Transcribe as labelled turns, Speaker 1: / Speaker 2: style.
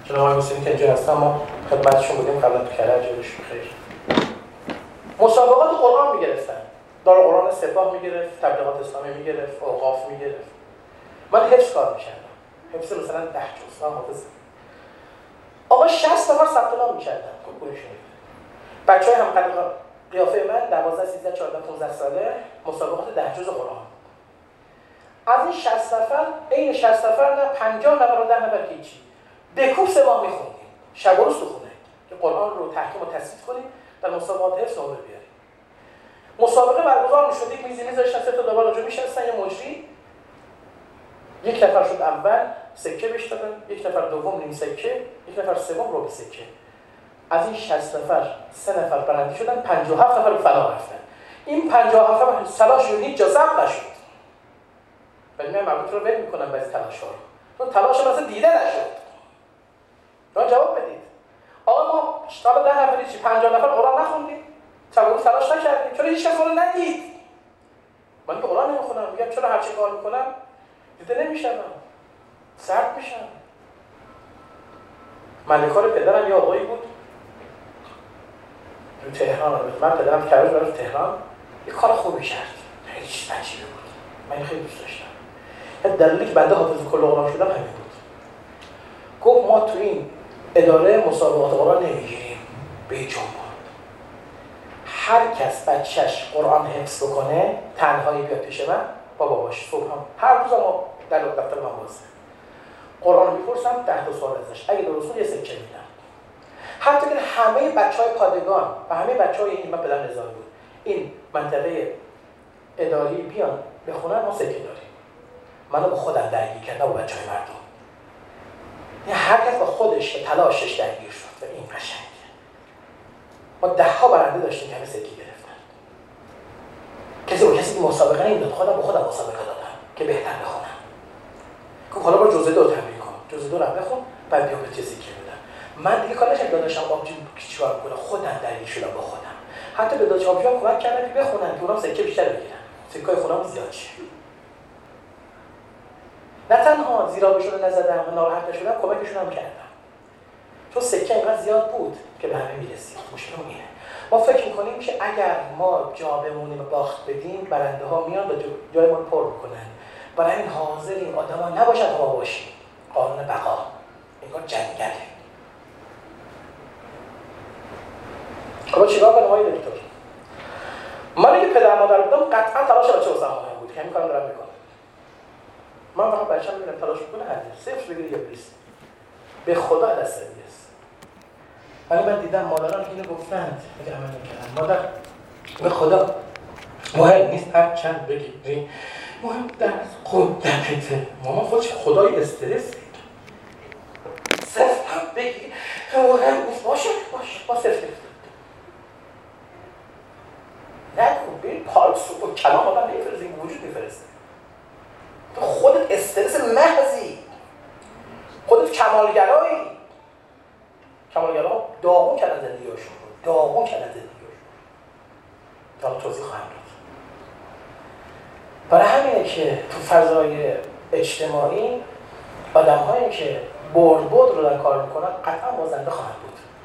Speaker 1: چون آقای حسینی که اینجا هستن ما خدمتشون بودیم قبلا تو کرج روش بخیر. مسابقات قرآن میگرفتن. دارالقرآن سپاه میگرفت، تبلیغات اسلامی میگرفت، اوقاف میگرفت. من حفظ کار میکردم. حفظ مثلا 10 جز حافظ. آقا 60 نفر ثبت نام میکردن. خوب گوش کنید. بچهای هم قیافه من 12 13 14 15 ساله مسابقات 10 جز قرآن. از این 60 نفر عین 60 نفر نه 50 نفر و 10 نفر که هیچی. بکوب 3 ماه میخوندیم. شب و روز تو خونه که قرآن رو تحکیم و تصحیح کنیم در مسابقات حفظ نمره بیاریم. مسابقه برگزار میشد، یک میزی میذاشتن 3 تا داور اونجا میشستن، یه مجری، یک نفر شد اول سکه بهش دادن، یک نفر دوم نیم سکه، یک نفر سوم ربع سکه. از این 60 نفر 3 نفر برنده شدن، 57 نفر به فنا رفتن. این 57 نفر تلاششون هیچ جا ضبط نشد. ولی من مربوط رو ول میکنم بعضی تلاش‌ها رو. چون تلاش مثلا دیده نشد. شما جواب بدید. آقا ما تا 10 نفر چی 50 نفر قرآن نخوندیم؟ چرا تلاش نکردیم؟ چرا هیچ کس قرآن ندید؟ من که قرآن نمیخونم، میگم چرا هر چی کار میکنم دیده نمیشم، سرد میشم. ملکار پدرم یه آقایی بود تو تهران، من پدرم کرج برای تهران یه کار خوبی کرد، خیلی چیز عجیبی بود، من خیلی دوست داشتم. دلیلی که بنده حافظ کل قرآن شدم همین بود. گفت ما تو این اداره مسابقات قرآن نمیگیریم به جنبان. هر کس بچهش قرآن حفظ بکنه تنهایی بیاد پیش من با باباش صبح هم هر روز ما در دفتر من بازه قرآن میپرسم 10 تا سوال ازش، اگه درست بود یه سکه میدم. حتی که همه بچهای پادگان و همه بچهای این من پدر نظامی بود این منطقه اداری بیان بخونن، ما سکه داریم. منو با خودم درگیر کردم با بچهای مردم. یعنی هر کس با خودش به تلاشش درگیر شد و این قشنگه. ما 10 ها برنده داشتیم که همه سکه گرفتن. کسی مسابقه نمیداد، خودم با خودم مسابقه دادم که بهتر بخونم. گفت حالا برو جزء 2 تمرین کن. جزء 2 رو بخون بعد بیا به چیزی که میدم. من دیگه کارش داداشم آبجی چیکار کنم، خودم درگیر شدم با خودم. حتی به داداش آبجی کمک کردم که بخونن که اونم سکه بیشتر بگیرن. سکه‌های خونم زیاد شه. نه تنها زیرابشون نزدم و ناراحت نشدم، کمکشون هم کردم. چون سکه اینقدر زیاد بود که به همه میرسید. مشکل اینه. ما فکر می‌کنیم که اگر ما جا بمونیم و باخت بدیم، برنده ها میان و جای ما رو پر می‌کنن. برای این حاضر این آدما نباشد ما باشیم. قانون بقا. انگار جنگله. خب چیکار کنم آقای دکتر؟ من اگه پدر مادر بودم قطعا تلاش بچه واسم مهم بود که همین کارو دارم میکنم. من فقط بچه‌م میبینم تلاش میکنه هر 0 بگیره یا 20 به خدا دست میرسه. ولی من دیدم مادران اینو گفتند اگه عمل نکردن مادر به خدا مهم نیست هر چند بگیری، مهم درس خوندنته. مامان خودش خدای استرس صفر هم بگی مهم نیست، باشه با صفر نکن. ببین پالس و کلام آدم نمیفرسته، این وجود میفرسته. تو خودت استرس محضی، خودت کمالگرایی. کمالگرا داغون کردن زندگیشون، داغون کردن زندگیشون. حالا توضیح خواهم داد. برای همینه که تو فضای اجتماعی آدم‌هایی که برد رو در کار میکنن قطعا بازنده خواهند بود.